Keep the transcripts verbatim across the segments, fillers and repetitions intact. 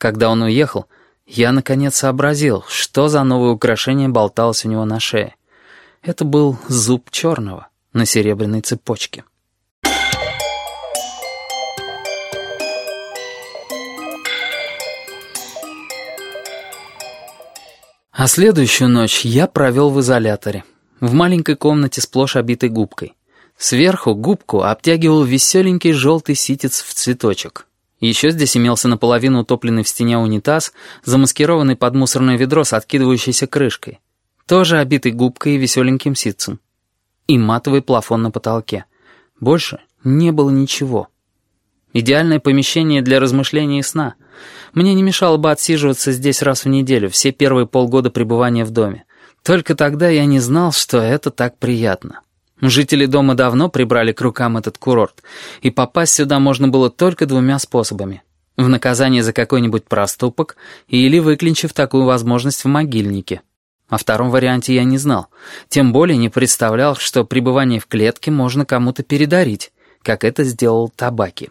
Когда он уехал, я наконец сообразил, что за новое украшение болталось у него на шее. Это был зуб черного на серебряной цепочке. А следующую ночь я провел в изоляторе, в маленькой комнате сплошь обитой губкой. Сверху губку обтягивал веселенький желтый ситец в цветочек. Еще здесь имелся наполовину утопленный в стене унитаз, замаскированный под мусорное ведро с откидывающейся крышкой, тоже обитый губкой и веселеньким ситцем. И матовый плафон на потолке. Больше не было ничего. Идеальное помещение для размышления и сна. Мне не мешало бы отсиживаться здесь раз в неделю, все первые полгода пребывания в доме. Только тогда я не знал, что это так приятно. Жители дома давно прибрали к рукам этот курорт, и попасть сюда можно было только двумя способами. В наказание за какой-нибудь проступок или выклинчив такую возможность в могильнике. О втором варианте я не знал, тем более не представлял, что пребывание в клетке можно кому-то передарить, как это сделал Табаки.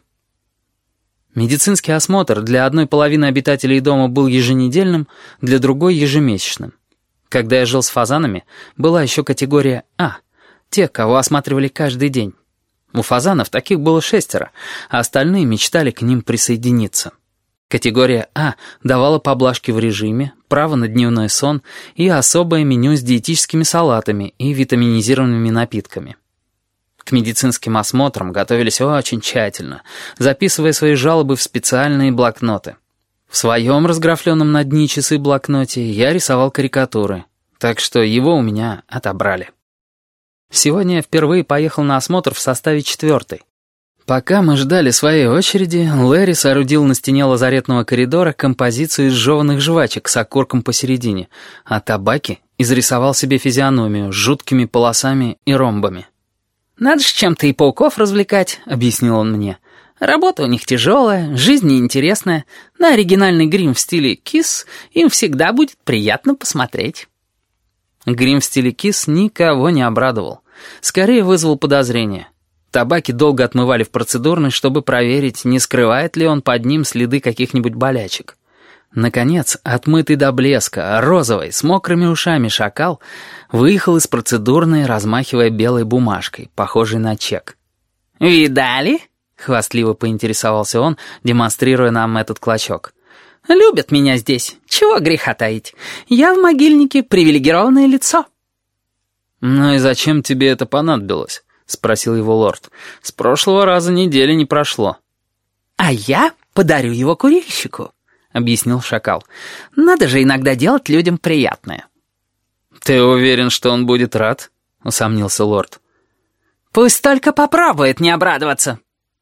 Медицинский осмотр для одной половины обитателей дома был еженедельным, для другой — ежемесячным. Когда я жил с фазанами, была еще категория А — те, кого осматривали каждый день. У фазанов таких было шестеро, а остальные мечтали к ним присоединиться. Категория А давала поблажки в режиме, право на дневной сон и особое меню с диетическими салатами и витаминизированными напитками. К медицинским осмотрам готовились очень тщательно, записывая свои жалобы в специальные блокноты. В своем разграфленном на дни часы блокноте я рисовал карикатуры, так что его у меня отобрали. Сегодня я впервые поехал на осмотр в составе четвертой. Пока мы ждали своей очереди, Лэри соорудил на стене лазаретного коридора композицию из жеванных жвачек с окурком посередине, а Табаки изрисовал себе физиономию с жуткими полосами и ромбами. «Надо же чем-то и пауков развлекать», — объяснил он мне. «Работа у них тяжелая, жизнь неинтересная. На оригинальный грим в стиле «Кисс» им всегда будет приятно посмотреть». Грим в стиле «Кисс» никого не обрадовал. Скорее вызвал подозрение. Табаки долго отмывали в процедурной, чтобы проверить, не скрывает ли он под ним следы каких-нибудь болячек. Наконец, отмытый до блеска, розовый, с мокрыми ушами шакал выехал из процедурной, размахивая белой бумажкой, похожей на чек. «Видали?» — хвастливо поинтересовался он, демонстрируя нам этот клочок. «Любят меня здесь. Чего греха таить? Я в могильнике привилегированное лицо». «Ну и зачем тебе это понадобилось?» — спросил его лорд. «С прошлого раза недели не прошло». «А я подарю его курильщику», — объяснил шакал. «Надо же иногда делать людям приятное». «Ты уверен, что он будет рад?» — усомнился лорд. «Пусть только попробует не обрадоваться».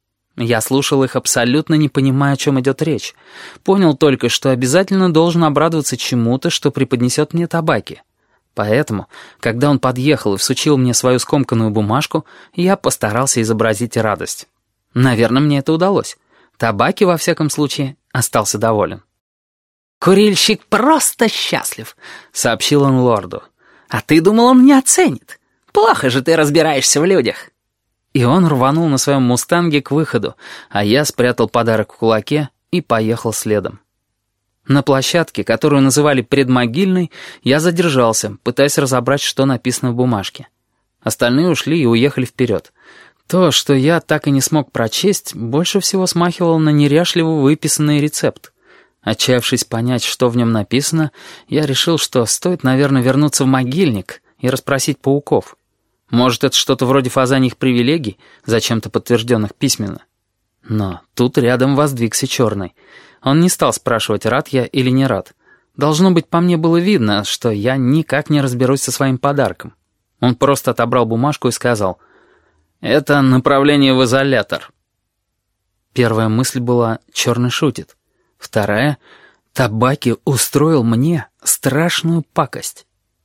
Я слушал их, абсолютно не понимая, о чем идет речь. Понял только, что обязательно должен обрадоваться чему-то, что преподнесет мне Табаки. Поэтому, когда он подъехал и всучил мне свою скомканную бумажку, я постарался изобразить радость. Наверное, мне это удалось. Табаки, во всяком случае, остался доволен. «Курильщик просто счастлив», — сообщил он лорду. «А ты думал, он не оценит? Плохо же ты разбираешься в людях». И он рванул на своем мустанге к выходу, а я спрятал подарок в кулаке и поехал следом. На площадке, которую называли предмогильной, я задержался, пытаясь разобрать, что написано в бумажке. Остальные ушли и уехали вперед. То, что я так и не смог прочесть, больше всего смахивало на неряшливо выписанный рецепт. Отчаявшись понять, что в нем написано, я решил, что стоит, наверное, вернуться в могильник и расспросить пауков. Может, это что-то вроде фазаньих привилегий, зачем-то подтвержденных письменно. Но тут рядом воздвигся черный. Он не стал спрашивать, рад я или не рад. Должно быть, по мне было видно, что я никак не разберусь со своим подарком. Он просто отобрал бумажку и сказал: «Это направление в изолятор». Первая мысль была: черный шутит. Вторая: Табаки устроил мне страшную пакость.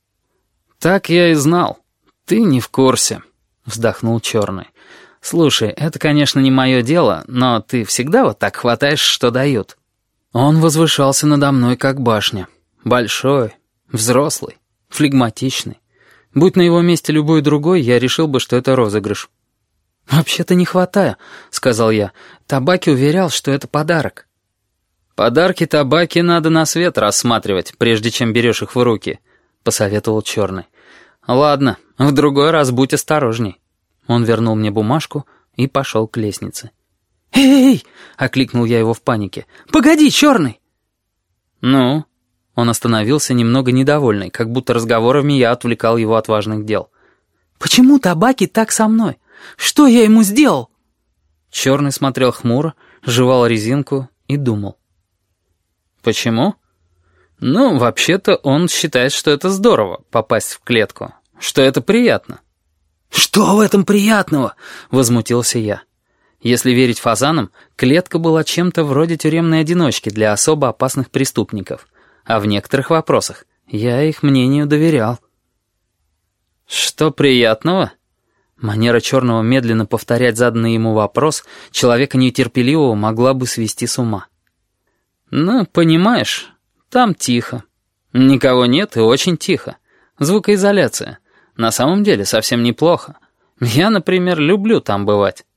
«Так я и знал. Ты не в курсе», — вздохнул черный. «Слушай, это, конечно, не мое дело, но ты всегда вот так хватаешь, что дают». Он возвышался надо мной, как башня. Большой, взрослый, флегматичный. Будь на его месте любой другой, я решил бы, что это розыгрыш. «Вообще-то не хватаю», — сказал я. «Табаки уверял, что это подарок». «Подарки табаки надо на свет рассматривать, прежде чем берешь их в руки», — посоветовал Черный. «Ладно, в другой раз будь осторожней». Он вернул мне бумажку и пошел к лестнице. «Эй!» — окликнул я его в панике. «Погоди, Черный!» «Ну?» Он остановился немного недовольный, как будто разговорами я отвлекал его от важных дел. «Почему табаки так со мной? Что я ему сделал?» Черный смотрел хмуро, жевал резинку и думал. «Почему? Ну, вообще-то он считает, что это здорово — попасть в клетку, что это приятно». «Что в этом приятного?» — возмутился я. Если верить фазанам, клетка была чем-то вроде тюремной одиночки для особо опасных преступников, а в некоторых вопросах я их мнению доверял. «Что приятного?» Манера Черного медленно повторять заданный ему вопрос человека нетерпеливого могла бы свести с ума. «Ну, понимаешь, там тихо. Никого нет и очень тихо. Звукоизоляция. На самом деле совсем неплохо. Я, например, люблю там бывать».